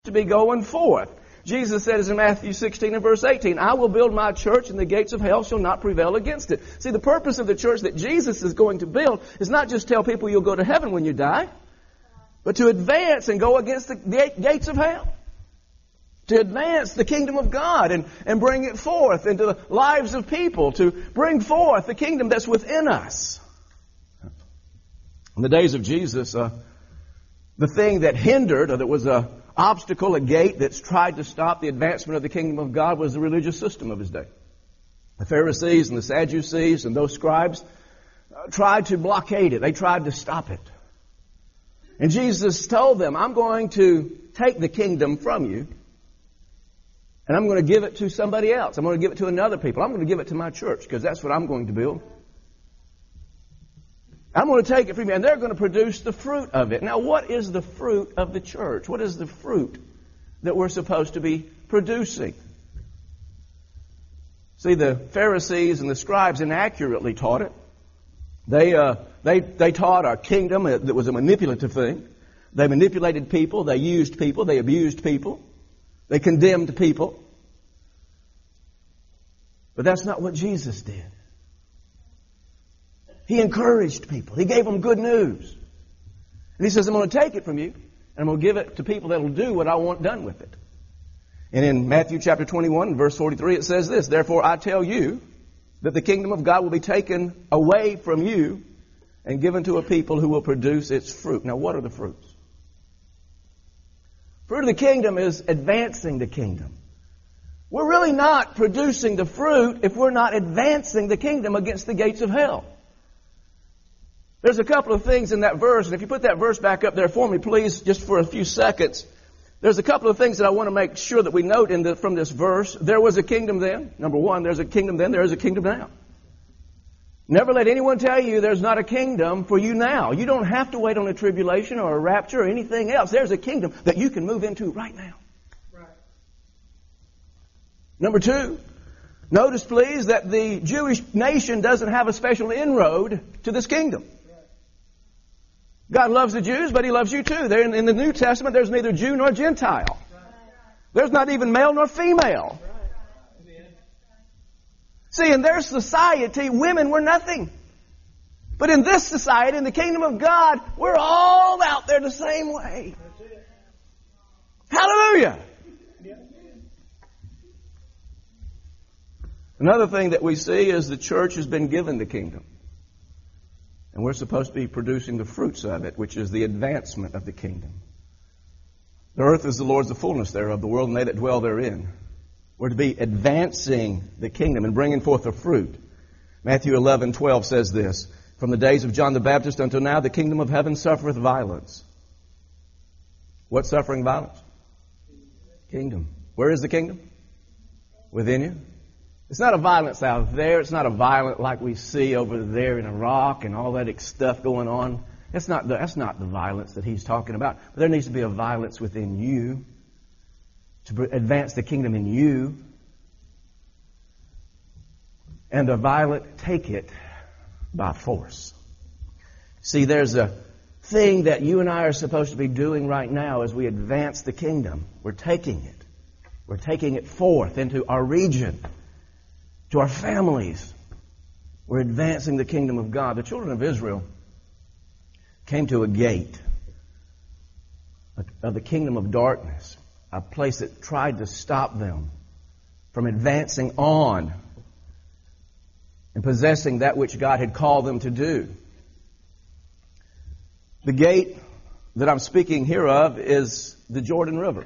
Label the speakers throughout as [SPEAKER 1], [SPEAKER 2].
[SPEAKER 1] to be going forth. Jesus said in Matthew 16 and verse 18, I will build my church and the gates of hell shall not prevail against it. See, the purpose of the church that Jesus is going to build is not just tell people you'll go to heaven when you die, but to advance and go against the gates of hell. To advance the kingdom of God and bring it forth into the lives of people. To bring forth the kingdom that's within us. In the days of Jesus, the thing that hindered, or that was an obstacle, a gate that's tried to stop the advancement of the kingdom of God, was the religious system of his day. The Pharisees and the Sadducees and those scribes tried to blockade it. They tried to stop it. And Jesus told them, I'm going to take the kingdom from you, and I'm going to give it to somebody else. I'm going to give it to another people. I'm going to give it to my church, because that's what I'm going to build. I'm going to take it from you, and they're going to produce the fruit of it. Now, what is the fruit of the church? What is the fruit that we're supposed to be producing? See, the Pharisees and the scribes inaccurately taught it. They taught a kingdom that was a manipulative thing. They manipulated people. They used people. They abused people. They condemned people. But that's not what Jesus did. He encouraged people. He gave them good news. And he says, I'm going to take it from you, and I'm going to give it to people that will do what I want done with it. And in Matthew chapter 21, verse 43, it says this, Therefore I tell you that the kingdom of God will be taken away from you and given to a people who will produce its fruit. Now, what are the fruits? Fruit of the kingdom is advancing the kingdom. We're really not producing the fruit if we're not advancing the kingdom against the gates of hell. There's a couple of things in that verse, and if you put that verse back up there for me, please, just for a few seconds. There's a couple of things that I want to make sure that we note from this verse. There was a kingdom then. Number one, there's a kingdom then. There is a kingdom now. Never let anyone tell you there's not a kingdom for you now. You don't have to wait on a tribulation or a rapture or anything else. There's a kingdom that you can move into right now. Right. Number two, notice please that the Jewish nation doesn't have a special inroad to this kingdom. God loves the Jews, but He loves you too. There in the New Testament, there's neither Jew nor Gentile. There's not even male nor female. See, in their society, women were nothing. But in this society, in the kingdom of God, we're all out there the same way. Hallelujah! Another thing that we see is the church has been given the kingdom. And we're supposed to be producing the fruits of it, which is the advancement of the kingdom. The earth is the Lord's, the fullness thereof, the world and they that dwell therein. We're to be advancing the kingdom and bringing forth the fruit. Matthew 11:12 says this, From the days of John the Baptist until now, the kingdom of heaven suffereth violence. What's suffering violence? Kingdom. Where is the kingdom? Within you. It's not a violence out there. It's not a violence like we see over there in Iraq and all that stuff going on. That's not the violence that he's talking about. But there needs to be a violence within you to advance the kingdom in you. And the violent take it by force. See, there's a thing that you and I are supposed to be doing right now as we advance the kingdom. We're taking it. We're taking it forth into our region, to our families. We're advancing the kingdom of God. The children of Israel came to a gate of the kingdom of darkness, a place that tried to stop them from advancing on and possessing that which God had called them to do. The gate that I'm speaking here of is the Jordan River.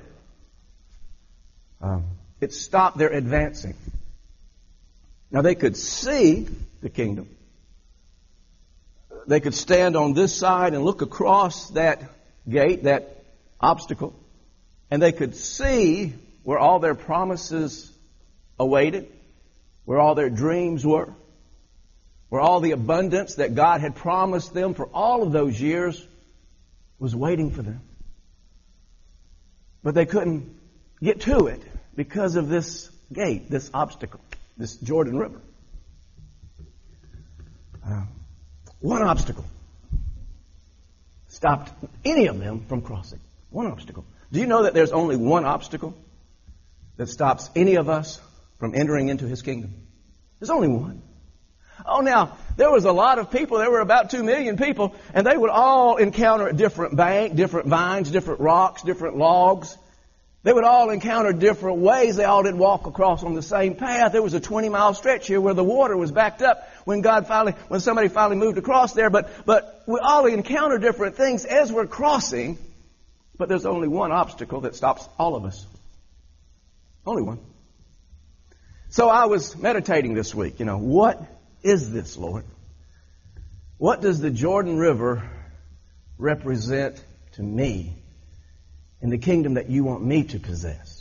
[SPEAKER 1] It stopped their advancing. Now they could see the kingdom. They could stand on this side and look across that gate, that obstacle, and they could see where all their promises awaited, where all their dreams were, where all the abundance that God had promised them for all of those years was waiting for them. But they couldn't get to it because of this gate, this obstacle, this Jordan River. One obstacle stopped any of them from crossing. One obstacle. Do you know that there's only one obstacle that stops any of us from entering into His kingdom? There's only one. Oh, now, there was a lot of people. There were about 2 million people, and they would all encounter a different bank, different vines, different rocks, different logs. They would all encounter different ways. They all didn't walk across on the same path. There was a 20-mile stretch here where the water was backed up when somebody finally moved across there. But we all encounter different things as we're crossing. But there's only one obstacle that stops all of us. Only one. So I was meditating this week. What is this, Lord? What does the Jordan River represent to me in the kingdom that you want me to possess?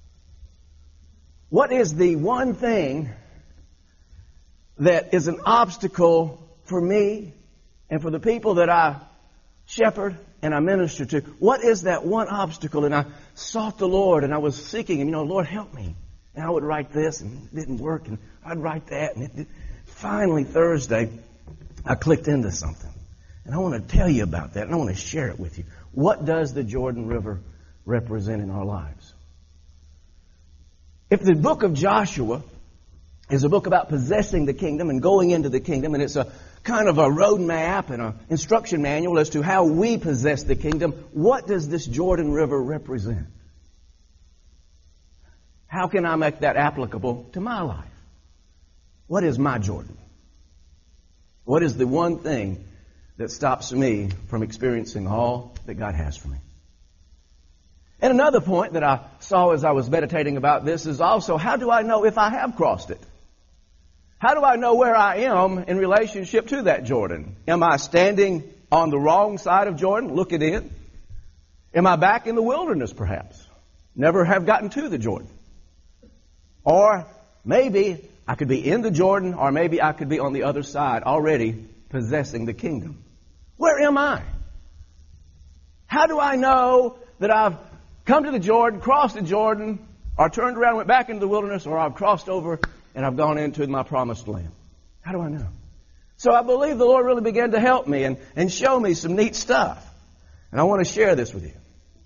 [SPEAKER 1] What is the one thing that is an obstacle for me and for the people that I shepherd and I minister to? What is that one obstacle? And I sought the Lord and I was seeking Him. Lord, help me. And I would write this and it didn't work, and I'd write that and it didn't. Finally, Thursday, I clicked into something. And I want to tell you about that, and I want to share it with you. What does the Jordan River represent in our lives? If the book of Joshua is a book about possessing the kingdom and going into the kingdom, and it's a kind of a road map and an instruction manual as to how we possess the kingdom, what does this Jordan River represent? How can I make that applicable to my life? What is my Jordan? What is the one thing that stops me from experiencing all that God has for me? And another point that I saw as I was meditating about this is also, how do I know if I have crossed it? How do I know where I am in relationship to that Jordan? Am I standing on the wrong side of Jordan, looking in? Am I back in the wilderness, perhaps? Never have gotten to the Jordan. Or maybe I could be in the Jordan, or maybe I could be on the other side, already possessing the kingdom. Where am I? How do I know that I've come to the Jordan, crossed the Jordan, or turned around and went back into the wilderness, or I've crossed over and I've gone into my promised land? How do I know? So I believe the Lord really began to help me and show me some neat stuff. And I want to share this with you.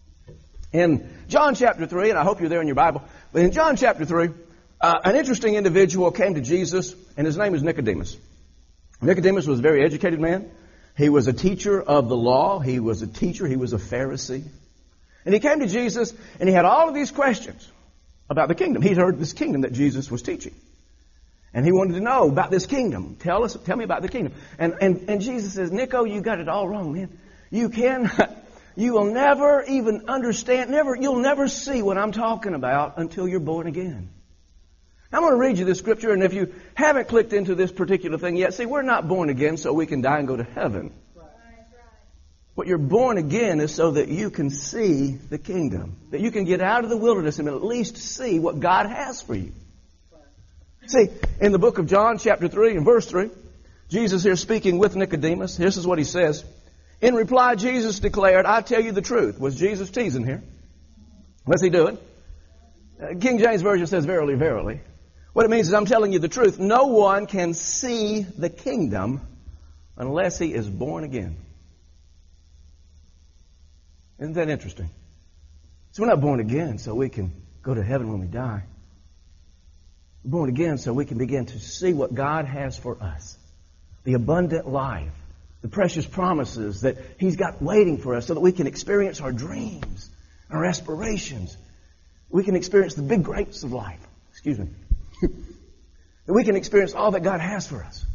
[SPEAKER 1] In John chapter 3, and I hope you're there in your Bible, but in John chapter 3, an interesting individual came to Jesus, and his name is Nicodemus. Nicodemus was a very educated man. He was a teacher of the law. He was a teacher. He was a Pharisee. And he came to Jesus, and he had all of these questions about the kingdom. He'd heard this kingdom that Jesus was teaching. And he wanted to know about this kingdom. Tell me about the kingdom. And Jesus says, Nico, you got it all wrong, man. You will never even understand, you'll never see what I'm talking about until you're born again. I'm going to read you this scripture, and if you haven't clicked into this particular thing yet, see, we're not born again so we can die and go to heaven. What you're born again is so that you can see the kingdom, that you can get out of the wilderness and at least see what God has for you. See, in the book of John, chapter 3 and verse 3, Jesus here speaking with Nicodemus, this is what he says. In reply, Jesus declared, I tell you the truth. Was Jesus teasing here? What's he doing? King James Version says, verily, verily. What it means is, I'm telling you the truth. No one can see the kingdom unless he is born again. Isn't that interesting? So we're not born again so we can go to heaven when we die. We're born again so we can begin to see what God has for us. The abundant life. The precious promises that He's got waiting for us so that we can experience our dreams, our aspirations. We can experience the big grapes of life. Excuse me. That we can experience all that God has for us.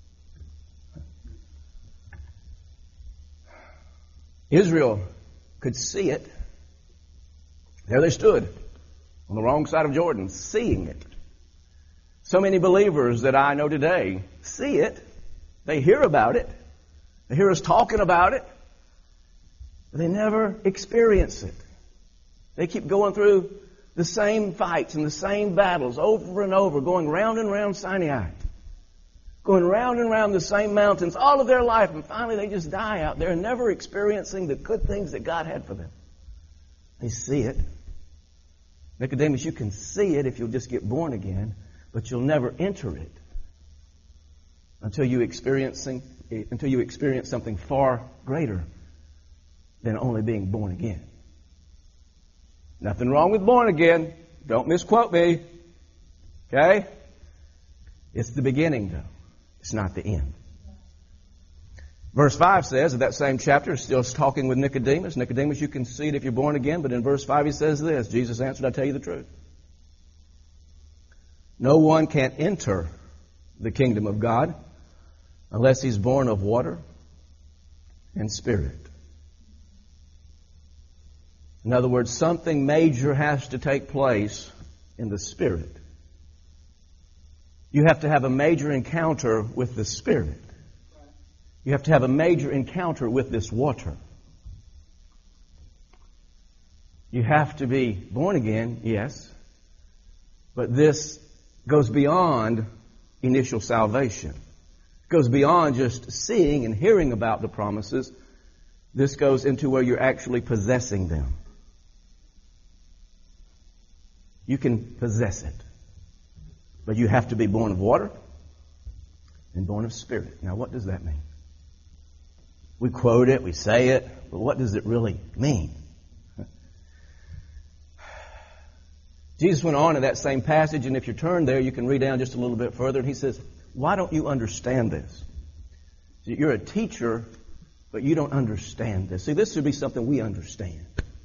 [SPEAKER 1] Israel could see it. There they stood on the wrong side of Jordan, seeing it. So many believers that I know today see it. They hear about it. They hear us talking about it. But they never experience it. They keep going through the same fights and the same battles over and over, going round and round Sinai. Going round and round the same mountains all of their life, and finally they just die out there, never experiencing the good things that God had for them. They see it. Nicodemus, you can see it if you'll just get born again, but you'll never enter it until you experience something far greater than only being born again. Nothing wrong with born again. Don't misquote me. Okay? It's the beginning, though. It's not the end. Verse 5 says, of that same chapter, still talking with Nicodemus. Nicodemus, you can see it if you're born again, but in verse 5 he says this, Jesus answered, I tell you the truth. No one can enter the kingdom of God unless he's born of water and spirit. In other words, something major has to take place in the spirit. You have to have a major encounter with the spirit. You have to have a major encounter with this water. You have to be born again, yes, but this goes beyond initial salvation. It goes beyond just seeing and hearing about the promises. This goes into where you're actually possessing them. You can possess it, but you have to be born of water and born of spirit. Now, what does that mean? We quote it, we say it, but what does it really mean? Jesus went on in that same passage, and if you turn there, you can read down just a little bit further, and he says, why don't you understand this? You're a teacher, but you don't understand this. See, this should be something we understand.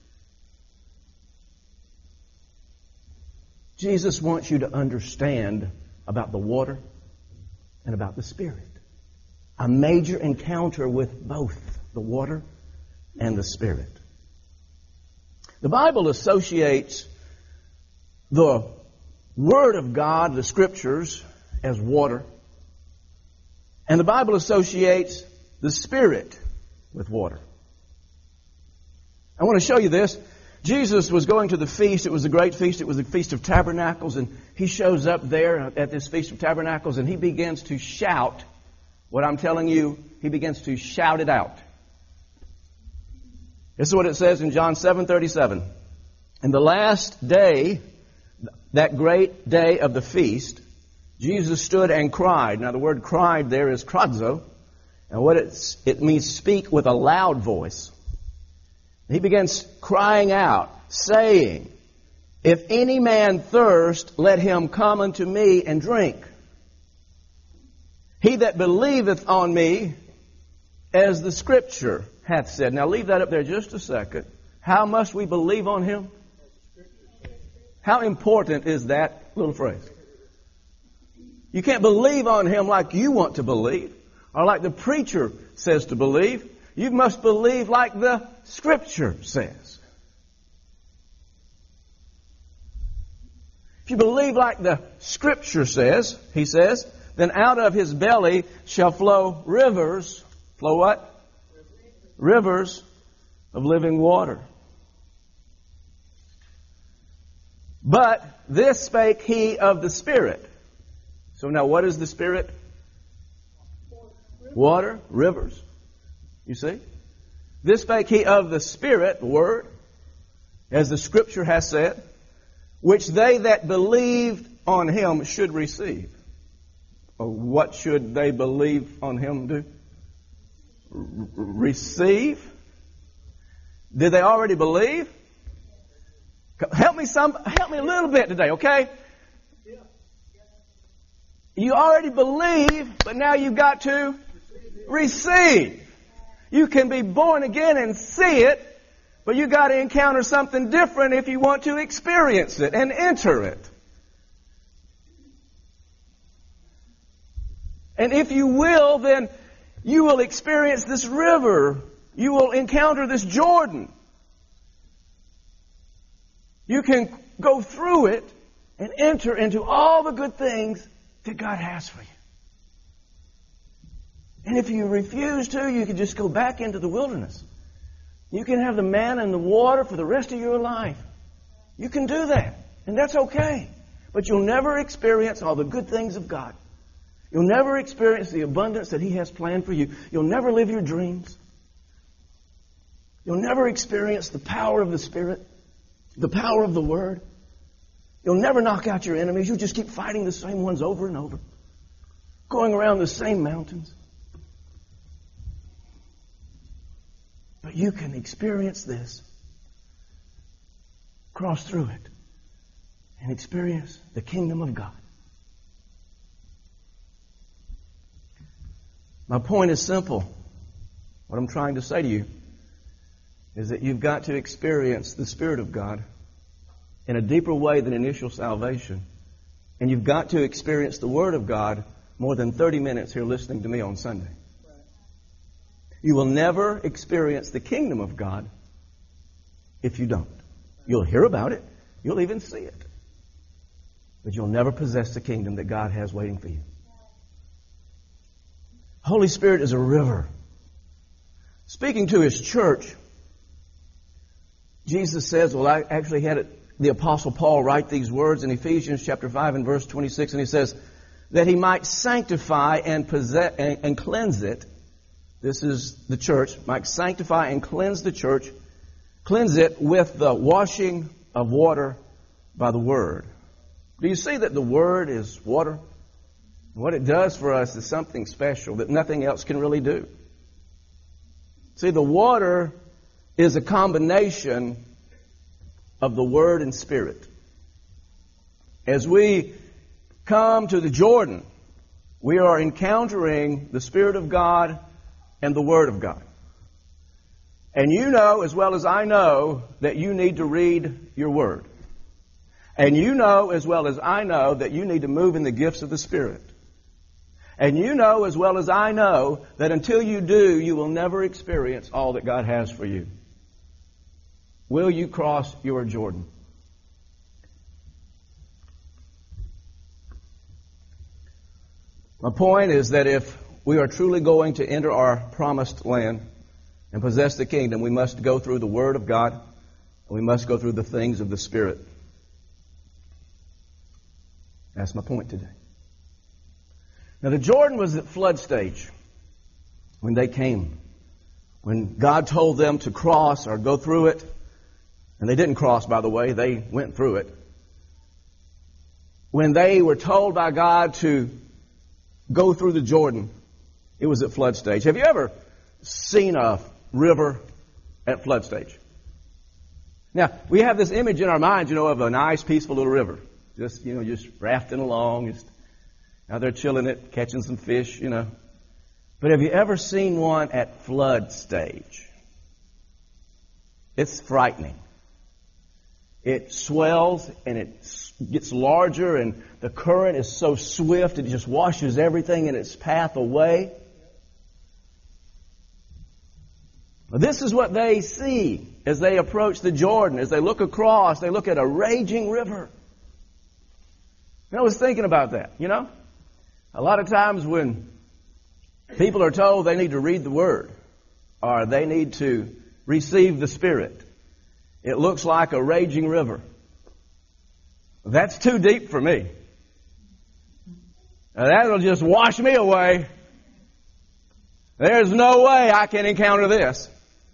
[SPEAKER 1] Jesus wants you to understand about the water and about the Spirit. A major encounter with both the water and the Spirit. The Bible associates the Word of God, the Scriptures, as water. And the Bible associates the Spirit with water. I want to show you this. Jesus was going to the feast. It was a great feast. It was the Feast of Tabernacles. And he shows up there at this Feast of Tabernacles and he begins to shout what I'm telling you. He begins to shout it out. This is what it says in John 7:37. In the last day, that great day of the feast, Jesus stood and cried. Now the word cried there is kradzo. And what it means speak with a loud voice. He begins crying out, saying, if any man thirst, let him come unto me and drink. He that believeth on me, as the Scripture hath said. Now leave that up there just a second. How must we believe on Him? How important is that little phrase? You can't believe on Him like you want to believe, or like the preacher says to believe. You must believe like the Scripture says. If you believe like the Scripture says, he says, then out of his belly shall flow rivers. Flow what? Rivers of living water. But this spake he of the Spirit. So now what is the Spirit? Water, rivers. You see? This spake he of the Spirit, the Word, as the Scripture has said, which they that believed on Him should receive. Or what should they believe on Him do? Receive? Did they already believe? Help me a little bit today, okay? You already believe, but now you've got to receive. You can be born again and see it, but you got to encounter something different if you want to experience it and enter it. And if you will, then you will experience this river. You will encounter this Jordan. You can go through it and enter into all the good things that God has for you. And if you refuse to, you can just go back into the wilderness. You can have the manna and the water for the rest of your life. You can do that. And that's okay. But you'll never experience all the good things of God. You'll never experience the abundance that He has planned for you. You'll never live your dreams. You'll never experience the power of the Spirit, the power of the Word. You'll never knock out your enemies. You'll just keep fighting the same ones over and over, going around the same mountains. But you can experience this. cross through it and experience the kingdom of God. My point is simple. What I'm trying to say to you is that you've got to experience the Spirit of God in a deeper way than initial salvation. And you've got to experience the Word of God more than 30 minutes here listening to me on Sunday. You will never experience the kingdom of God if you don't. You'll hear about it. You'll even see it. But you'll never possess the kingdom that God has waiting for you. Holy Spirit is a river. Speaking to His church, Jesus says, well, I actually had the Apostle Paul write these words in Ephesians chapter 5 and verse 26, and he says, that He might sanctify and cleanse it. This is the church. Might sanctify and cleanse the church. Cleanse it with the washing of water by the Word. Do you see that the Word is water? What it does for us is something special that nothing else can really do. See, the water is a combination of the Word and Spirit. As we come to the Jordan, we are encountering the Spirit of God and the Word of God. And you know as well as I know that you need to read your Word. And you know as well as I know that you need to move in the gifts of the Spirit. And you know as well as I know that until you do, you will never experience all that God has for you. Will you cross your Jordan? My point is that if we are truly going to enter our promised land and possess the kingdom, we must go through the Word of God, and we must go through the things of the Spirit. That's my point today. Now, the Jordan was at flood stage when they came. When God told them to cross or go through it, and they didn't cross, by the way, they went through it. When they were told by God to go through the Jordan, it was at flood stage. Have you ever seen a river at flood stage? Now, we have this image in our minds, of a nice, peaceful little river. Just rafting along, just out there chilling it, catching some fish, But have you ever seen one at flood stage? It's frightening. It swells and it gets larger, and the current is so swift it just washes everything in its path away. This is what they see as they approach the Jordan. As they look across, they look at a raging river. I was thinking about that, A lot of times when people are told they need to read the Word or they need to receive the Spirit, it looks like a raging river. That's too deep for me. Now, that'll just wash me away. There's no way I can encounter this.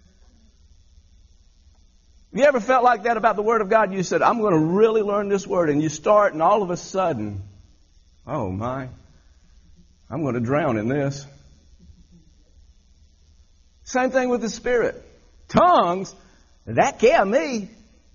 [SPEAKER 1] Have you ever felt like that about the Word of God? You said, I'm going to really learn this Word. And you start, and all of a sudden, oh my, I'm going to drown in this. Same thing with the Spirit. Tongues, that can't me.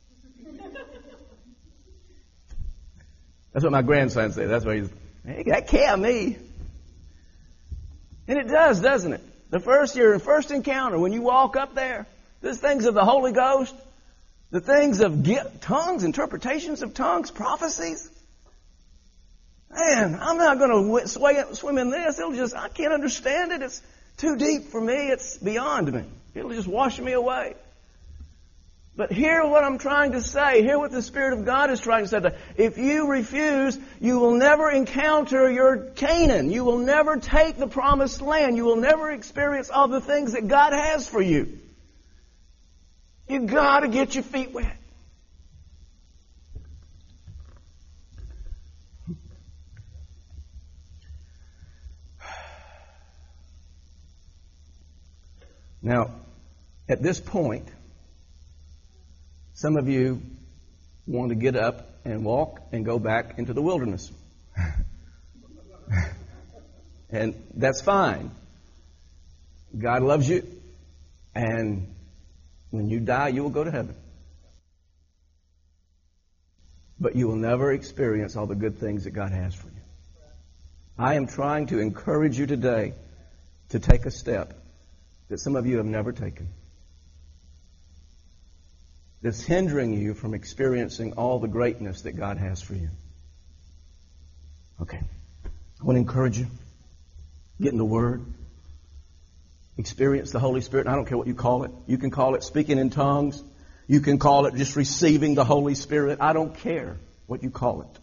[SPEAKER 1] That's what my grandson said. That's what hey, that can't me. And it does, doesn't it? The first encounter, when you walk up there, there's things of the Holy Ghost, the things of tongues, interpretations of tongues, prophecies. Man, I'm not going to swim in this. I can't understand it. It's too deep for me. It's beyond me. It'll just wash me away. But hear what I'm trying to say. Hear what the Spirit of God is trying to say. If you refuse, you will never encounter your Canaan. You will never take the promised land. You will never experience all the things that God has for you. You've got to get your feet wet. Now, at this point, some of you want to get up and walk and go back into the wilderness. And that's fine. God loves you, and when you die, you will go to heaven. but you will never experience all the good things that God has for you. I am trying to encourage you today to take a step that some of you have never taken, that's hindering you from experiencing all the greatness that God has for you. Okay. I want to encourage you. Get in the Word. Experience the Holy Spirit. I don't care what you call it. You can call it speaking in tongues. You can call it just receiving the Holy Spirit. I don't care what you call it.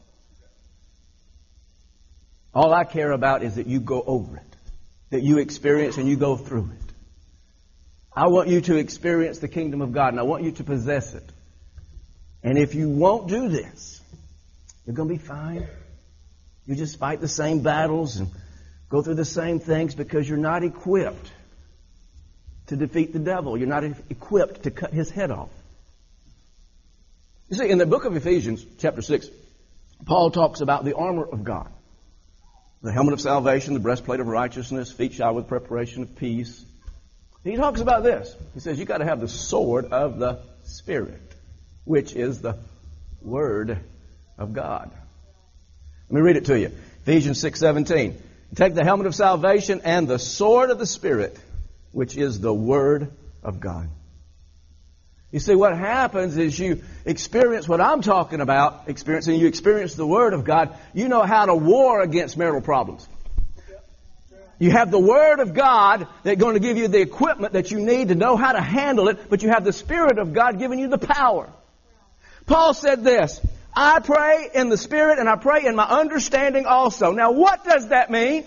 [SPEAKER 1] All I care about is that you go over it, that you experience and you go through it. I want you to experience the kingdom of God, and I want you to possess it. And if you won't do this, you're going to be fine. You just fight the same battles and go through the same things because you're not equipped to defeat the devil. You're not equipped to cut his head off. You see, in the book of Ephesians, chapter 6, Paul talks about the armor of God. The helmet of salvation, the breastplate of righteousness, feet shod with preparation of peace. He talks about this. He says you got to have the sword of the Spirit, which is the Word of God. Let me read it to you. Ephesians 6:17. Take the helmet of salvation and the sword of the Spirit, which is the Word of God. You see, what happens is you experience what I'm talking about, experiencing. You experience the Word of God. You know how to war against marital problems. You have the Word of God that's going to give you the equipment that you need to know how to handle it, but you have the Spirit of God giving you the power. Paul said this, I pray in the Spirit and I pray in my understanding also. Now, what does that mean?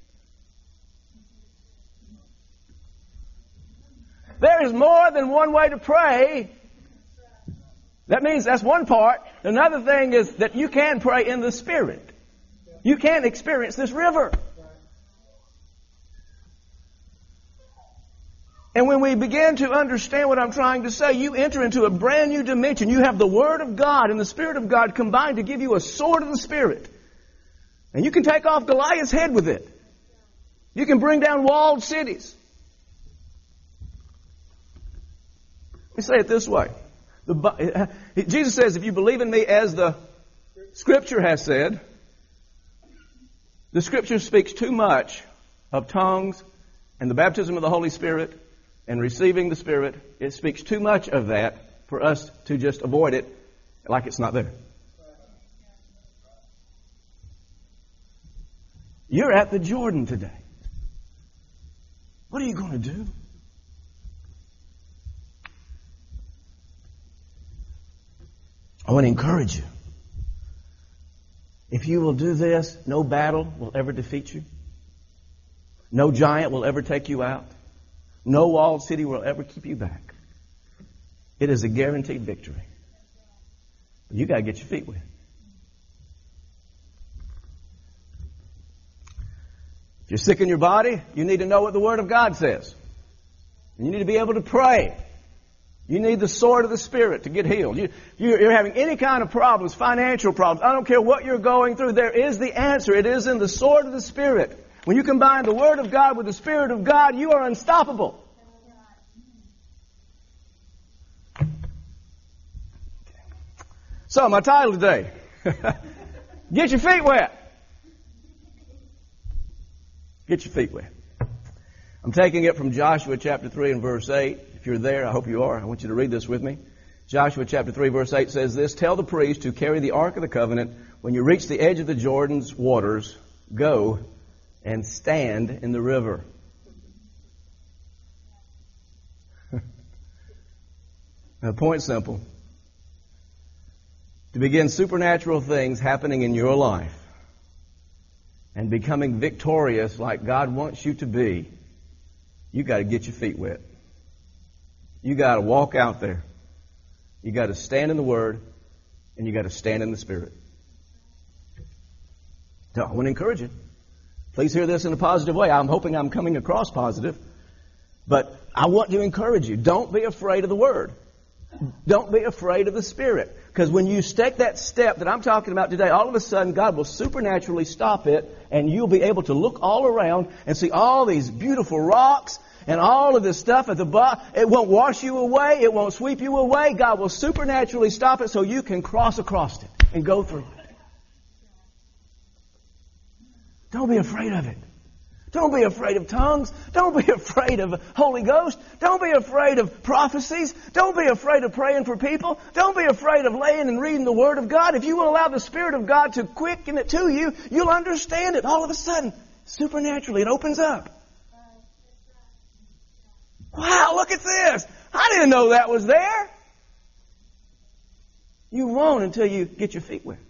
[SPEAKER 1] There is more than one way to pray. That means that's one part. Another thing is that you can pray in the Spirit. You can experience this river. And when we begin to understand what I'm trying to say, you enter into a brand new dimension. You have the Word of God and the Spirit of God combined to give you a sword of the Spirit. And you can take off Goliath's head with it. You can bring down walled cities. Let me say it this way. Jesus says, if you believe in me as the Scripture has said, the Scripture speaks too much of tongues and the baptism of the Holy Spirit and receiving the Spirit. It speaks too much of that for us to just avoid it like it's not there. You're at the Jordan today. What are you going to do? I want to encourage you. If you will do this, no battle will ever defeat you. No giant will ever take you out. No walled city will ever keep you back. It is a guaranteed victory. But you got to get your feet wet. If you're sick in your body, you need to know what the Word of God says. You need to be able to pray. You need the sword of the Spirit to get healed. You're having any kind of problems, financial problems. I don't care what you're going through. There is the answer. It is in the sword of the Spirit. When you combine the Word of God with the Spirit of God, you are unstoppable. So, my title today, get your feet wet. Get your feet wet. I'm taking it from Joshua chapter 3 and verse 8. If you're there, I hope you are. I want you to read this with me. Joshua chapter 3 verse 8 says this, Tell the priest who carry the Ark of the Covenant, when you reach the edge of the Jordan's waters, go and stand in the river. Now, the point's simple. To begin supernatural things happening in your life and becoming victorious like God wants you to be, you got to get your feet wet. You got to walk out there. You got to stand in the Word, and you got to stand in the Spirit. So I want to encourage you. Please hear this in a positive way. I'm hoping I'm coming across positive. But I want to encourage you. Don't be afraid of the Word. Don't be afraid of the Spirit. Because when you take that step that I'm talking about today, all of a sudden God will supernaturally stop it, and you'll be able to look all around and see all these beautiful rocks and all of this stuff at the bottom. It won't wash you away. It won't sweep you away. God will supernaturally stop it so you can cross across it. and go through it. Don't be afraid of it. Don't be afraid of tongues. Don't be afraid of Holy Ghost. Don't be afraid of prophecies. Don't be afraid of praying for people. Don't be afraid of laying and reading the Word of God. If you will allow the Spirit of God to quicken it to you, you'll understand it. All of a sudden, supernaturally, it opens up. Wow, look at this. I didn't know that was there. You won't until you get your feet wet.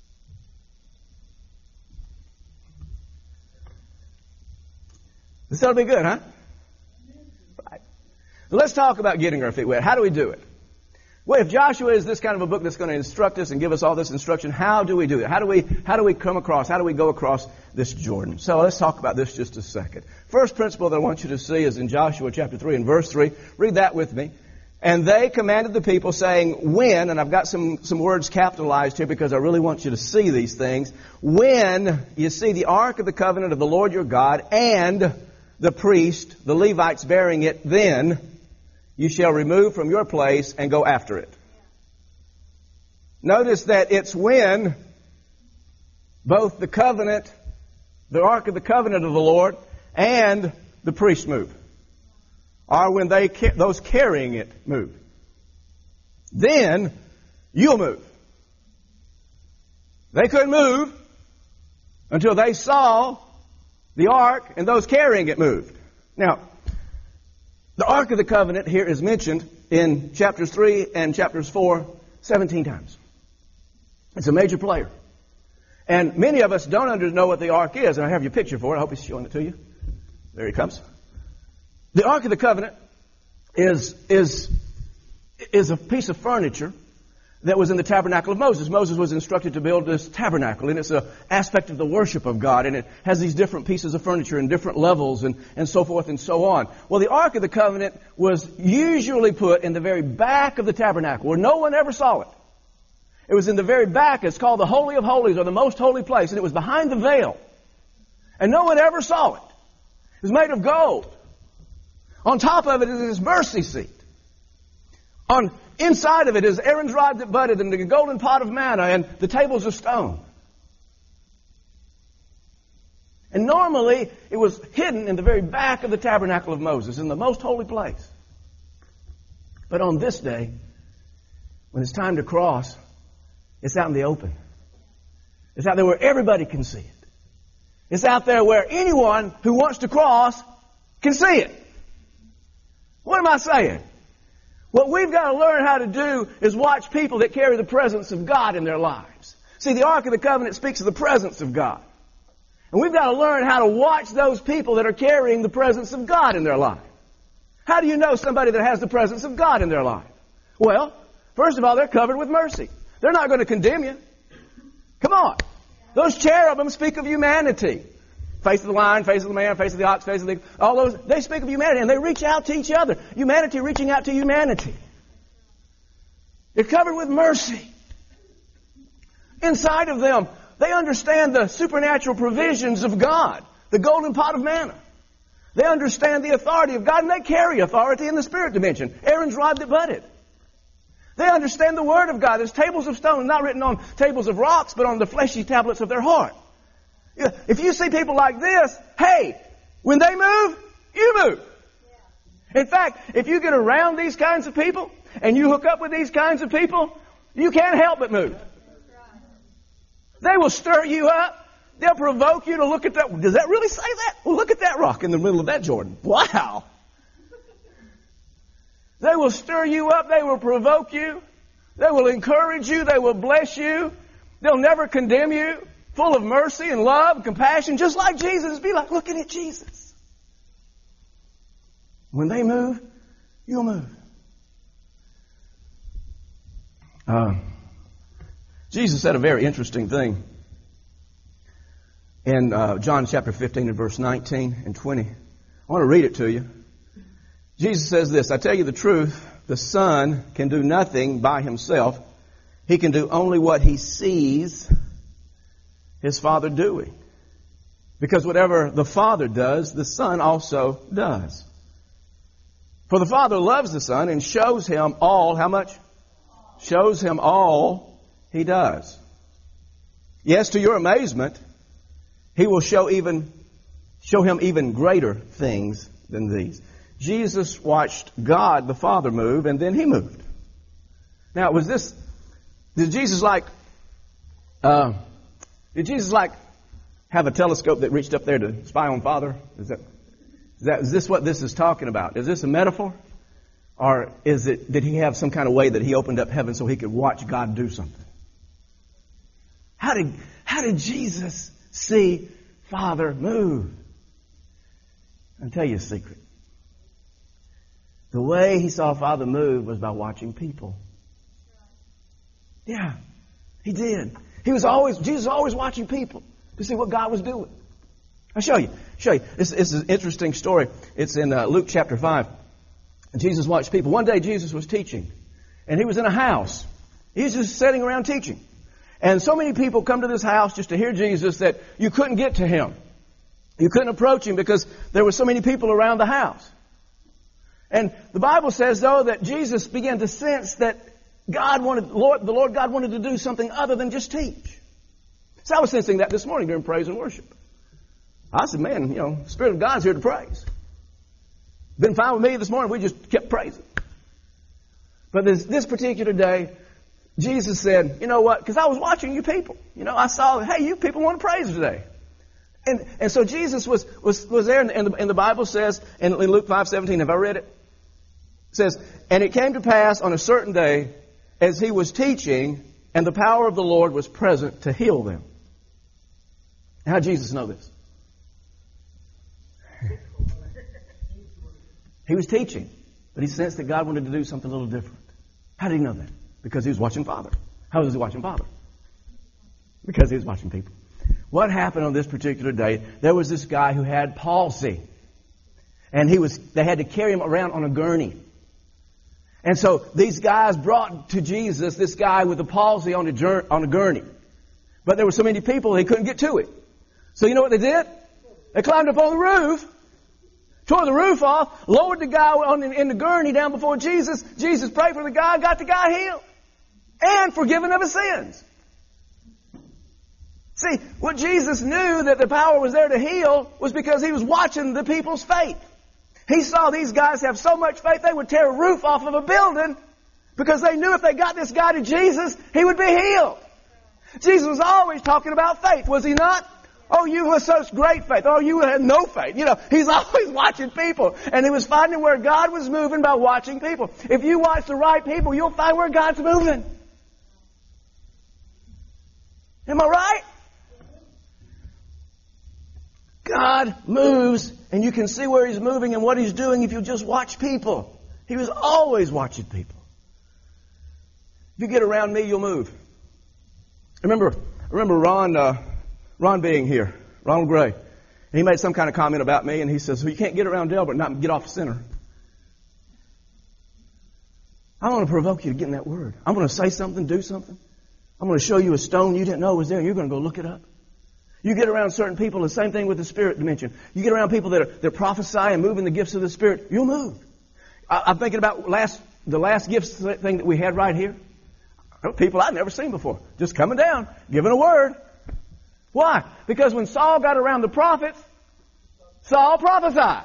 [SPEAKER 1] This ought to be good, huh? Right. So let's talk about getting our feet wet. How do we do it? Well, if Joshua is this kind of a book that's going to instruct us and give us all this instruction, how do we do it? How do we come across? How do we go across this Jordan? So let's talk about this just a second. First principle that I want you to see is in Joshua chapter 3 and verse 3. Read that with me. And they commanded the people, saying, when, and I've got some words capitalized here because I really want you to see these things. When you see the ark of the covenant of the Lord your God and the priest, the Levites bearing it, then you shall remove from your place and go after it. Notice that it's when both the covenant, the ark of the covenant of the Lord, and the priest move. Or when those carrying it move. Then you'll move. They couldn't move until they saw the ark and those carrying it moved. Now, the ark of the covenant here is mentioned in chapters 3 and chapters 4 17 times. It's a major player. And many of us don't know what the ark is. And I have your picture for it. I hope he's showing it to you. There he comes. The Ark of the Covenant is a piece of furniture that was in the tabernacle of Moses. Moses was instructed to build this tabernacle, and it's an aspect of the worship of God, and it has these different pieces of furniture and different levels and so forth and so on. Well, the Ark of the Covenant was usually put in the very back of the tabernacle where no one ever saw it. It was in the very back. It's called the Holy of Holies, or the Most Holy Place, and it was behind the veil. And no one ever saw it. It was made of gold. On top of it is his mercy seat. Inside of it is Aaron's rod that budded and the golden pot of manna and the tables of stone. And normally it was hidden in the very back of the tabernacle of Moses, in the most holy place. But on this day, when it's time to cross, it's out in the open. It's out there where everybody can see it. It's out there where anyone who wants to cross can see it. What am I saying? What we've got to learn how to do is watch people that carry the presence of God in their lives. See, the Ark of the Covenant speaks of the presence of God. And we've got to learn how to watch those people that are carrying the presence of God in their life. How do you know somebody that has the presence of God in their life? Well, first of all, they're covered with mercy. They're not going to condemn you. Come on. Those cherubim speak of humanity. Face of the lion, face of the man, face of the ox, face of the... all those, they speak of humanity, and they reach out to each other. Humanity reaching out to humanity. They're covered with mercy. Inside of them, they understand the supernatural provisions of God, the golden pot of manna. They understand the authority of God, and they carry authority in the spirit dimension. Aaron's rod that budded. They understand the Word of God. There's tables of stone, not written on tables of rocks, but on the fleshy tablets of their heart. If you see people like this, hey, when they move, you move. In fact, if you get around these kinds of people and you hook up with these kinds of people, you can't help but move. They will stir you up. They'll provoke you to look at that. Does that really say that? Well, look at that rock in the middle of that Jordan. Wow. They will stir you up. They will provoke you. They will encourage you. They will bless you. They'll never condemn you. Full of mercy and love and compassion, just like Jesus. Be like looking at Jesus. When they move, you'll move. Jesus said a very interesting thing in John chapter 15 and verse 19 and 20. I want to read it to you. Jesus says this, I tell you the truth, the Son can do nothing by himself. He can do only what he sees his Father doing. Because whatever the Father does, the Son also does. For the Father loves the Son and shows him all, how much? Shows him all He does. Yes, to your amazement, He will show him even greater things than these. Jesus watched God the Father move, and then He moved. Now, did Jesus have a telescope that reached up there to spy on Father? Is this what this is talking about? Is this a metaphor? Or did He have some kind of way that He opened up heaven so He could watch God do something? How did Jesus see Father move? I'll tell you a secret. The way He saw Father move was by watching people. Yeah, He did. Jesus was always watching people to see what God was doing. I'll show you. This is an interesting story. It's in Luke chapter 5. And Jesus watched people. One day Jesus was teaching, and He was in a house. He was just sitting around teaching. And so many people come to this house just to hear Jesus that you couldn't get to Him. You couldn't approach Him because there were so many people around the house. And the Bible says, though, that Jesus began to sense that the Lord God wanted to do something other than just teach. So I was sensing that this morning during praise and worship. I said, man, the Spirit of God's here to praise. Been fine with me this morning. We just kept praising. But this particular day, Jesus said, you know what? Because I was watching you people. I saw, hey, you people want to praise today. And so Jesus was there, and the Bible says, in Luke 5:17, have I read it? It says, and it came to pass on a certain day, as He was teaching, and the power of the Lord was present to heal them. How did Jesus know this? He was teaching, but He sensed that God wanted to do something a little different. How did He know that? Because He was watching Father. How was He watching Father? Because He was watching people. What happened on this particular day? There was this guy who had palsy. And they had to carry him around on a gurney. And so these guys brought to Jesus this guy with the palsy on a gurney. But there were so many people they couldn't get to it. So you know what they did? They climbed up on the roof, tore the roof off, lowered the guy in the gurney down before Jesus. Jesus prayed for the guy, got the guy healed, and forgiven of his sins. See, what Jesus knew that the power was there to heal was because He was watching the people's faith. He saw these guys have so much faith they would tear a roof off of a building because they knew if they got this guy to Jesus, he would be healed. Jesus was always talking about faith, was He not? Oh, you have such great faith. Oh, you had no faith. He's always watching people. And He was finding where God was moving by watching people. If you watch the right people, you'll find where God's moving. Am I right? God moves, and you can see where He's moving and what He's doing if you just watch people. He was always watching people. If you get around me, you'll move. I remember Ron being here, Ronald Gray. And he made some kind of comment about me, and he says, well, you can't get around Delbert and not get off the center. I want to provoke you to get in that Word. I'm going to say something, do something. I'm going to show you a stone you didn't know was there, and you're going to go look it up. You get around certain people, the same thing with the Spirit dimension. You get around people that prophesy and move in the gifts of the Spirit, you'll move. I'm thinking about the last gifts thing that we had right here. People I'd never seen before. Just coming down, giving a word. Why? Because when Saul got around the prophets, Saul prophesied.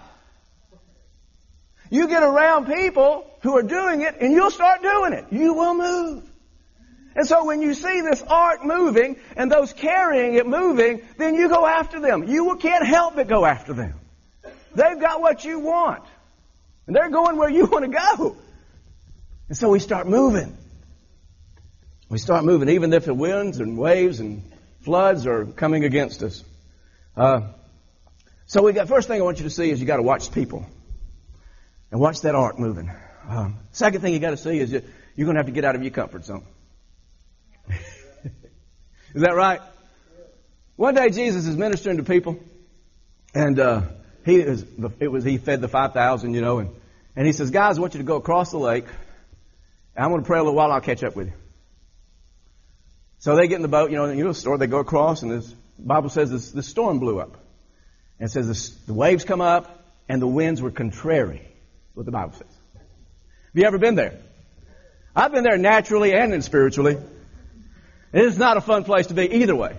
[SPEAKER 1] You get around people who are doing it, and you'll start doing it. You will move. And so when you see this ark moving and those carrying it moving, then you go after them. You can't help but go after them. They've got what you want. And they're going where you want to go. And so we start moving. We start moving even if the winds and waves and floods are coming against us. So first thing I want you to see is you got to watch people. And watch that ark moving. Second thing you got to see is you're going to have to get out of your comfort zone. Is that right? One day Jesus is ministering to people, and he fed the 5,000, and he says, guys, I want you to go across the lake, and I'm going to pray a little while, I'll catch up with you. So they get in the boat, the story, they go across, and the Bible says this storm blew up. And it says the waves come up, and the winds were contrary. That's what the Bible says. Have you ever been there? I've been there naturally and spiritually. It's not a fun place to be either way.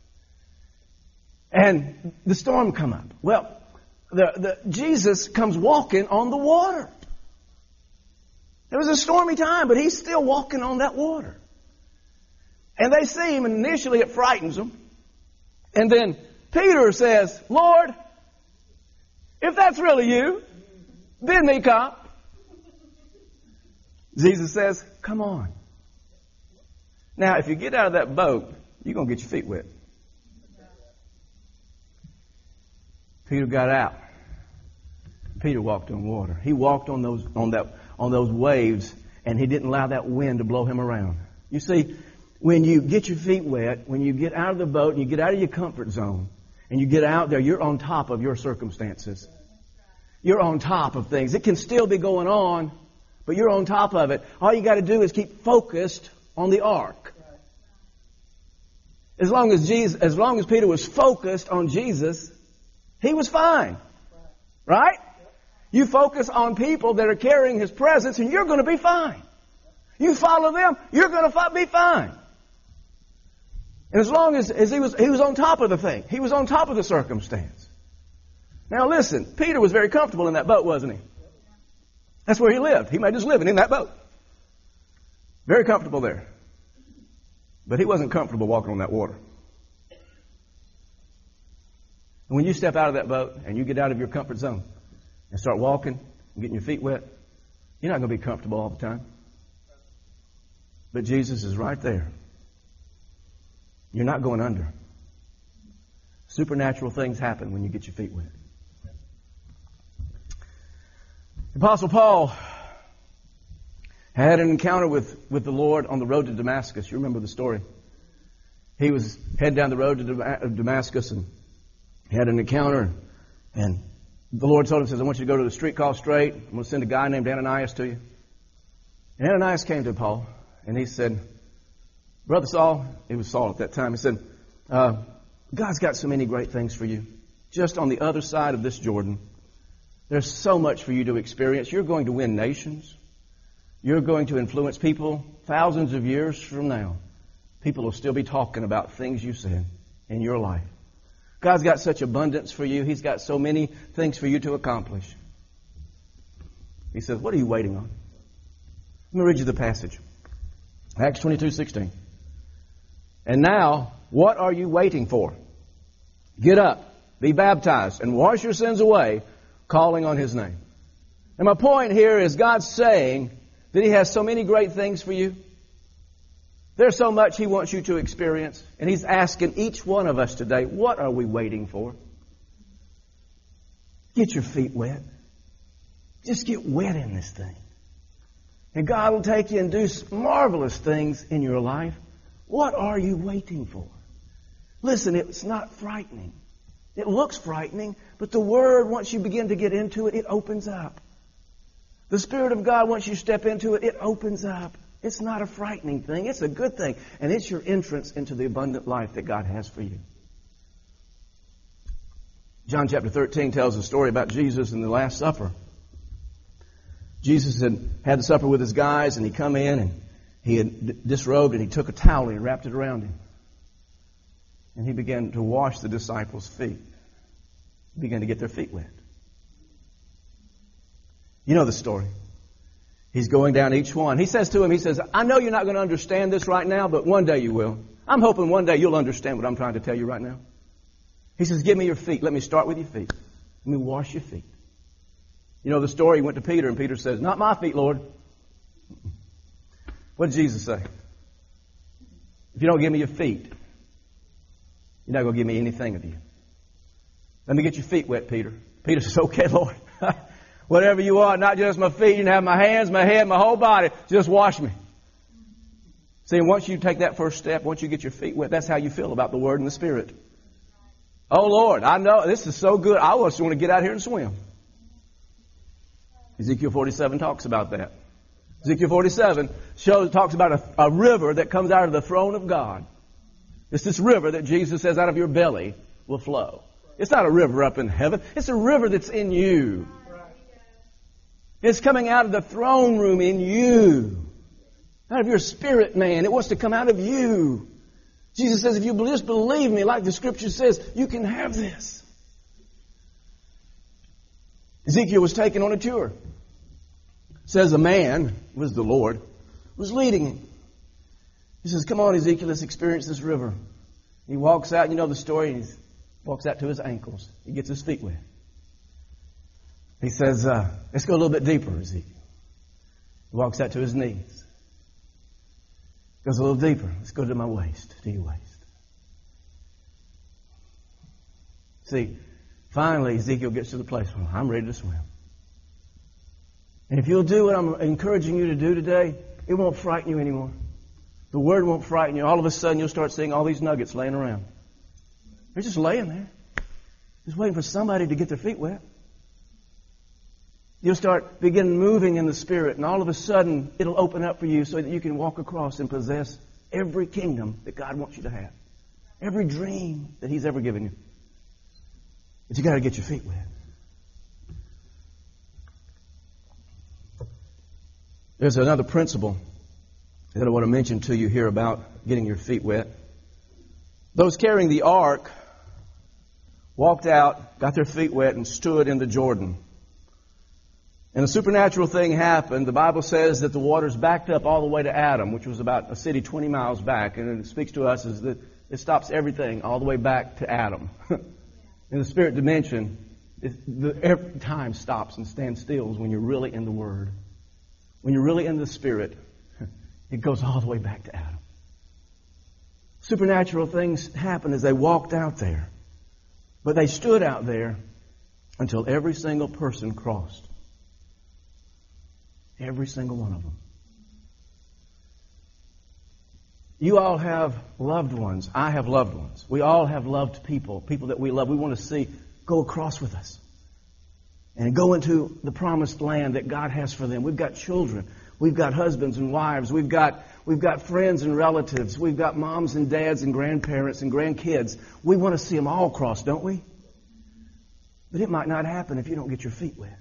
[SPEAKER 1] And the storm come up. Well, Jesus comes walking on the water. It was a stormy time, but he's still walking on that water. And they see him, and initially it frightens them. And then Peter says, Lord, if that's really you, bid me come. Jesus says, come on. Now, if you get out of that boat, you're going to get your feet wet. Peter got out. Peter walked on water. He walked on those waves, and he didn't allow that wind to blow him around. You see, when you get your feet wet, when you get out of the boat and you get out of your comfort zone, and you get out there, you're on top of your circumstances. You're on top of things. It can still be going on, but you're on top of it. All you got to do is keep focused on the ark. As long as Peter was focused on Jesus, he was fine. Right? You focus on people that are carrying His presence, and you're going to be fine. You follow them, you're going to be fine. And as long as he was on top of the thing, he was on top of the circumstance. Now listen, Peter was very comfortable in that boat, wasn't he? That's where he lived. He made his living in that boat. Very comfortable there. But he wasn't comfortable walking on that water. And when you step out of that boat and you get out of your comfort zone and start walking and getting your feet wet, you're not going to be comfortable all the time. But Jesus is right there. You're not going under. Supernatural things happen when you get your feet wet. The Apostle Paul had an encounter with the Lord on the road to Damascus. You remember the story. He was heading down the road to Damascus, and he had an encounter, and the Lord told him, says, I want you to go to the street called Straight. I'm going to send a guy named Ananias to you. And Ananias came to Paul, and he said, Brother Saul, it was Saul at that time, he said, God's got so many great things for you. Just on the other side of this Jordan, there's so much for you to experience. You're going to win nations. You're going to influence people thousands of years from now. People will still be talking about things you said in your life. God's got such abundance for you. He's got so many things for you to accomplish. He says, what are you waiting on? Let me read you the passage. Acts 22:16. And now, what are you waiting for? Get up, be baptized, and wash your sins away, calling on His name. And my point here is God's saying that He has so many great things for you. There's so much He wants you to experience. And He's asking each one of us today, what are we waiting for? Get your feet wet. Just get wet in this thing. And God will take you and do marvelous things in your life. What are you waiting for? Listen, it's not frightening. It looks frightening, but the Word, once you begin to get into it, it opens up. The Spirit of God, once you step into it, it opens up. It's not a frightening thing. It's a good thing. And it's your entrance into the abundant life that God has for you. John chapter 13 tells a story about Jesus in the Last Supper. Jesus had the supper with his guys, and he come in, and he had disrobed, and he took a towel and wrapped it around him. And he began to wash the disciples' feet. He began to get their feet wet. You know the story. He's going down each one. He says to him, I know you're not going to understand this right now, but one day you will. I'm hoping one day you'll understand what I'm trying to tell you right now. He says, give me your feet. Let me start with your feet. Let me wash your feet. You know the story, he went to Peter, and Peter says, not my feet, Lord. What did Jesus say? If you don't give me your feet, you're not going to give me anything of you. Let me get your feet wet, Peter. Peter says, okay, Lord. Whatever you want, not just my feet. You can have my hands, my head, my whole body. Just wash me. See, once you take that first step, once you get your feet wet, that's how you feel about the Word and the Spirit. Oh, Lord, I know this is so good. I just want to get out here and swim. Ezekiel 47 talks about that. Ezekiel 47 talks about a river that comes out of the throne of God. It's this river that Jesus says out of your belly will flow. It's not a river up in heaven. It's a river that's in you. It's coming out of the throne room in you. Out of your spirit, man. It wants to come out of you. Jesus says, if you just believe me, like the Scripture says, you can have this. Ezekiel was taken on a tour. It says a man, was the Lord, was leading him. He says, come on, Ezekiel, let's experience this river. He walks out, you know the story, he walks out to his ankles. He gets his feet wet. He says, let's go a little bit deeper, Ezekiel. He walks out to his knees. Goes a little deeper. Let's go to my waist, to your waist. See, finally, Ezekiel gets to the place where I'm ready to swim. And if you'll do what I'm encouraging you to do today, it won't frighten you anymore. The Word won't frighten you. All of a sudden, you'll start seeing all these nuggets laying around. They're just laying there. Just waiting for somebody to get their feet wet. You'll begin moving in the Spirit, and all of a sudden, it'll open up for you so that you can walk across and possess every kingdom that God wants you to have. Every dream that He's ever given you. But you got to get your feet wet. There's another principle that I want to mention to you here about getting your feet wet. Those carrying the ark walked out, got their feet wet, and stood in the Jordan. And a supernatural thing happened. The Bible says that the waters backed up all the way to Adam, which was about a city 20 miles back. And it speaks to us as that it stops everything all the way back to Adam. In the spirit dimension, every time stops and stands still when you're really in the Word. When you're really in the Spirit, it goes all the way back to Adam. Supernatural things happened as they walked out there. But they stood out there until every single person crossed. Every single one of them. You all have loved ones. I have loved ones. We all have loved people. People that we love. We want to see go across with us. And go into the promised land that God has for them. We've got children. We've got husbands and wives. We've got friends and relatives. We've got moms and dads and grandparents and grandkids. We want to see them all cross, don't we? But it might not happen if you don't get your feet wet.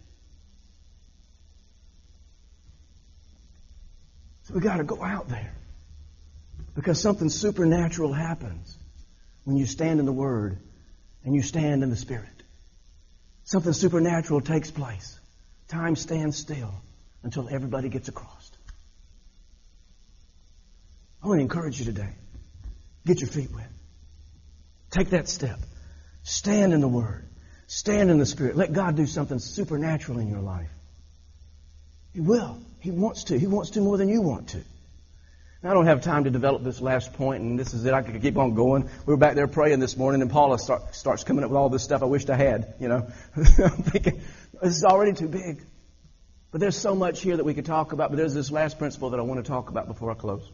[SPEAKER 1] So we've got to go out there. Because something supernatural happens when you stand in the Word and you stand in the Spirit. Something supernatural takes place. Time stands still until everybody gets across. I want to encourage you today. Get your feet wet. Take that step. Stand in the Word. Stand in the Spirit. Let God do something supernatural in your life. He will. He wants to. He wants to more than you want to. Now, I don't have time to develop this last point, and this is it. I could keep on going. We were back there praying this morning, and Paula starts coming up with all this stuff I wished I had, you know. I'm thinking, this is already too big. But there's so much here that we could talk about, but there's this last principle that I want to talk about before I close.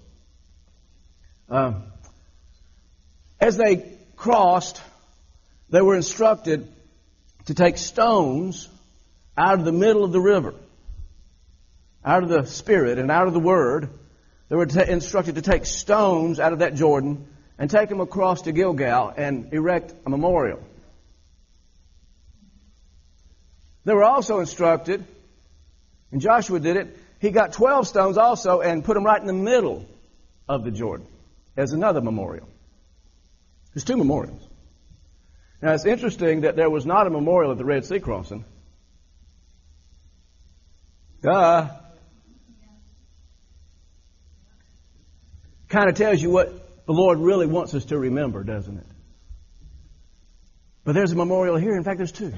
[SPEAKER 1] As they crossed, they were instructed to take stones out of the middle of the river, out of the Spirit and out of the Word. They were instructed to take stones out of that Jordan and take them across to Gilgal and erect a memorial. They were also instructed, and Joshua did it, he got 12 stones also and put them right in the middle of the Jordan as another memorial. There's two memorials. Now, it's interesting that there was not a memorial at the Red Sea crossing. Duh. Kind of tells you what the Lord really wants us to remember, doesn't it? But there's a memorial here. In fact, there's two.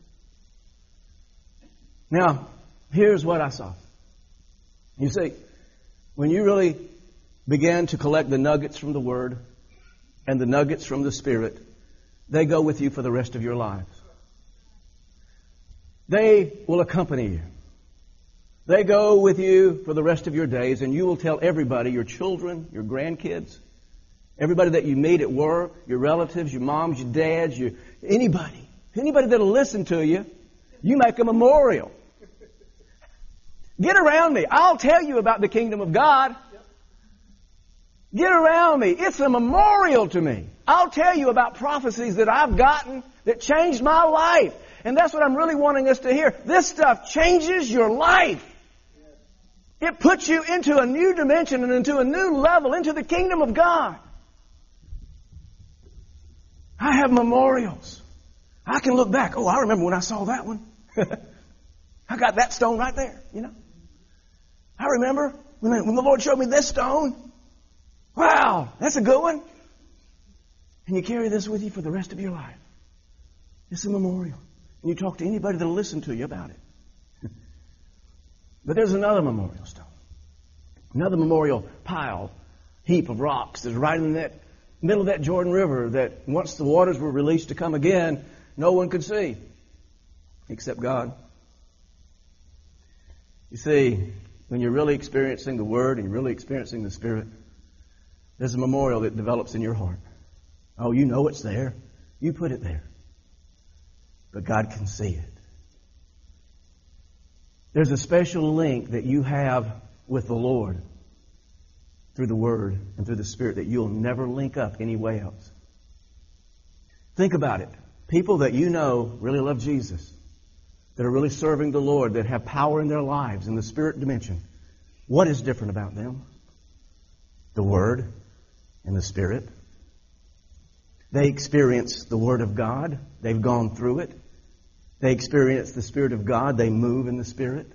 [SPEAKER 1] Now, here's what I saw. You see, when you really begin to collect the nuggets from the Word and the nuggets from the Spirit, they go with you for the rest of your lives. They will accompany you. They go with you for the rest of your days, and you will tell everybody, your children, your grandkids, everybody that you meet at work, your relatives, your moms, your dads, anybody that will listen to you, you make a memorial. Get around me. I'll tell you about the kingdom of God. Get around me. It's a memorial to me. I'll tell you about prophecies that I've gotten that changed my life. And that's what I'm really wanting us to hear. This stuff changes your life. It puts you into a new dimension and into a new level, into the kingdom of God. have memorials. I can look back. Oh, I remember when I saw that one. I got that stone right there, you know. I remember when the Lord showed me this stone. Wow, that's a good one. And you carry this with you for the rest of your life. It's a memorial. And you talk to anybody that'll listen to you about it. But there's another memorial stone. Another memorial pile, heap of rocks that's right in that middle of that Jordan River that once the waters were released to come again, no one could see except God. You see, when you're really experiencing the Word and you're really experiencing the Spirit, there's a memorial that develops in your heart. Oh, you know it's there. You put it there. But God can see it. There's a special link that you have with the Lord through the Word and through the Spirit that you'll never link up any way else. Think about it. People that you know really love Jesus, that are really serving the Lord, that have power in their lives in the Spirit dimension. What is different about them? The Word and the Spirit. They experience the Word of God. They've gone through it. They experience the Spirit of God. They move in the Spirit.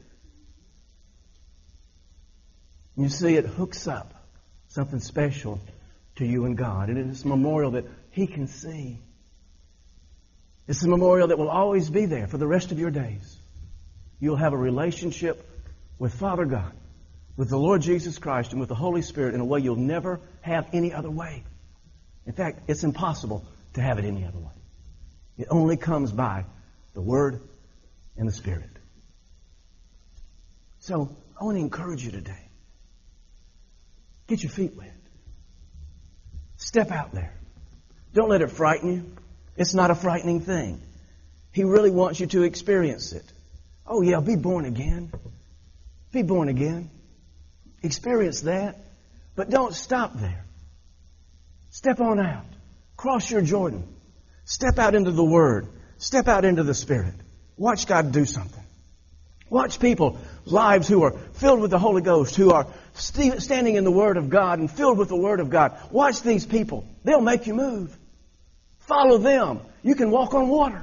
[SPEAKER 1] You see, it hooks up something special to you and God. And it's a memorial that He can see. It's a memorial that will always be there for the rest of your days. You'll have a relationship with Father God, with the Lord Jesus Christ, and with the Holy Spirit in a way you'll never have any other way. In fact, it's impossible to have it any other way. It only comes by the Word and the Spirit. So, I want to encourage you today. Get your feet wet. Step out there. Don't let it frighten you. It's not a frightening thing. He really wants you to experience it. Oh yeah, be born again. Be born again. Experience that. But don't stop there. Step on out. Cross your Jordan. Step out into the Word. Step out into the Spirit. Watch God do something. Watch people, lives who are filled with the Holy Ghost, who are standing in the Word of God and filled with the Word of God. Watch these people. They'll make you move. Follow them. You can walk on water.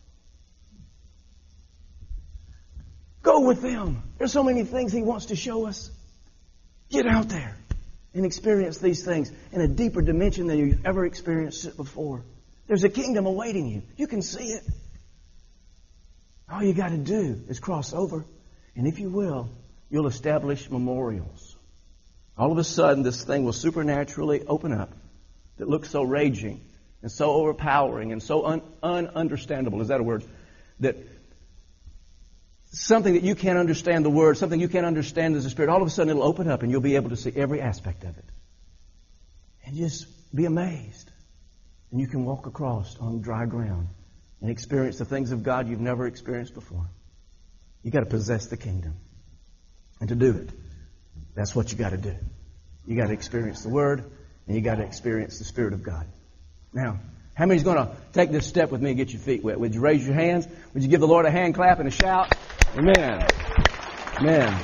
[SPEAKER 1] Go with them. There's so many things He wants to show us. Get out there and experience these things in a deeper dimension than you've ever experienced it before. There's a kingdom awaiting you. You can see it. All you got to do is cross over. And if you will, you'll establish memorials. All of a sudden, this thing will supernaturally open up that looks so raging and so overpowering and so ununderstandable. Is that a word? That something that you can't understand the Word, something you can't understand as the Spirit, all of a sudden it'll open up and you'll be able to see every aspect of it. And just be amazed. And you can walk across on dry ground and experience the things of God you've never experienced before. You've got to possess the kingdom. And to do it, that's what you got to do. You got to experience the Word and you got to experience the Spirit of God. Now, how many's going to take this step with me and get your feet wet? Would you raise your hands? Would you give the Lord a hand clap and a shout? Amen. Amen.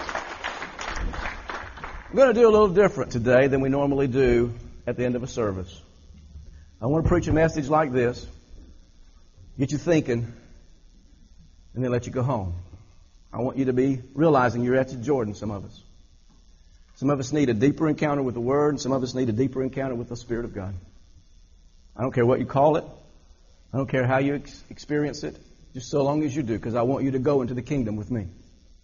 [SPEAKER 1] I'm going to do a little different today than we normally do at the end of a service. I want to preach a message like this, get you thinking, and then let you go home. I want you to be realizing you're at the Jordan, some of us. Some of us need a deeper encounter with the Word, and some of us need a deeper encounter with the Spirit of God. I don't care what you call it. I don't care how you experience it. Just so long as you do, because I want you to go into the kingdom with me.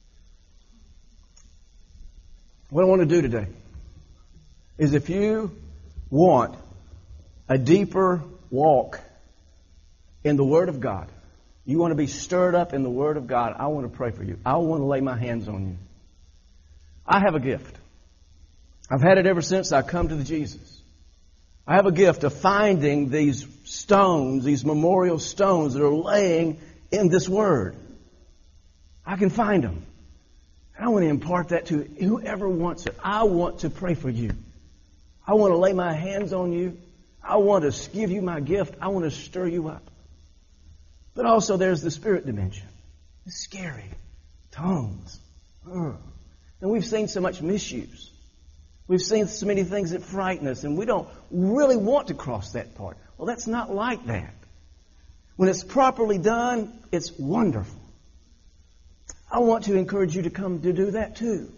[SPEAKER 1] What I want to do today is if you want a deeper walk in the Word of God, you want to be stirred up in the Word of God, I want to pray for you. I want to lay my hands on you. I have a gift. I've had it ever since I come to the Jesus. I have a gift of finding these stones, these memorial stones that are laying in this Word. I can find them. I want to impart that to whoever wants it. I want to pray for you. I want to lay my hands on you. I want to give you my gift. I want to stir you up. But also there's the spirit dimension. It's scary. Tongues. And we've seen so much misuse. We've seen so many things that frighten us, and we don't really want to cross that part. Well, that's not like that. When it's properly done, it's wonderful. I want to encourage you to come to do that too.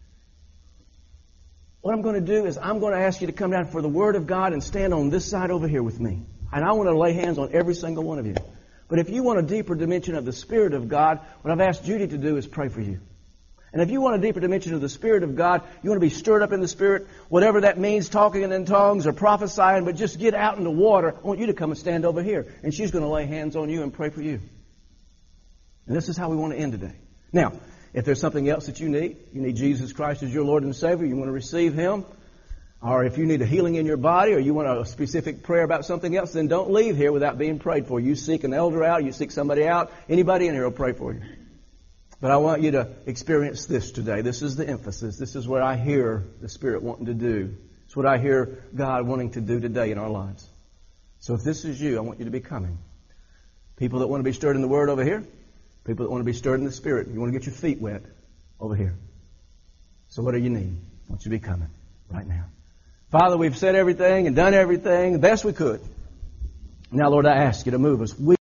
[SPEAKER 1] What I'm going to do is I'm going to ask you to come down for the Word of God and stand on this side over here with me. And I want to lay hands on every single one of you. But if you want a deeper dimension of the Spirit of God, what I've asked Judy to do is pray for you. And if you want a deeper dimension of the Spirit of God, you want to be stirred up in the Spirit, whatever that means, talking in tongues or prophesying, but just get out in the water, I want you to come and stand over here. And she's going to lay hands on you and pray for you. And this is how we want to end today. Now, if there's something else that you need Jesus Christ as your Lord and Savior, you want to receive Him, or if you need a healing in your body, or you want a specific prayer about something else, then don't leave here without being prayed for. You seek an elder out, you seek somebody out, anybody in here will pray for you. But I want you to experience this today. This is the emphasis. This is what I hear the Spirit wanting to do. It's what I hear God wanting to do today in our lives. So if this is you, I want you to be coming. People that want to be stirred in the Word over here. People that want to be stirred in the Spirit. You want to get your feet wet over here. So what do you need? I want you to be coming right now. Father, we've said everything and done everything the best we could. Now, Lord, I ask you to move us.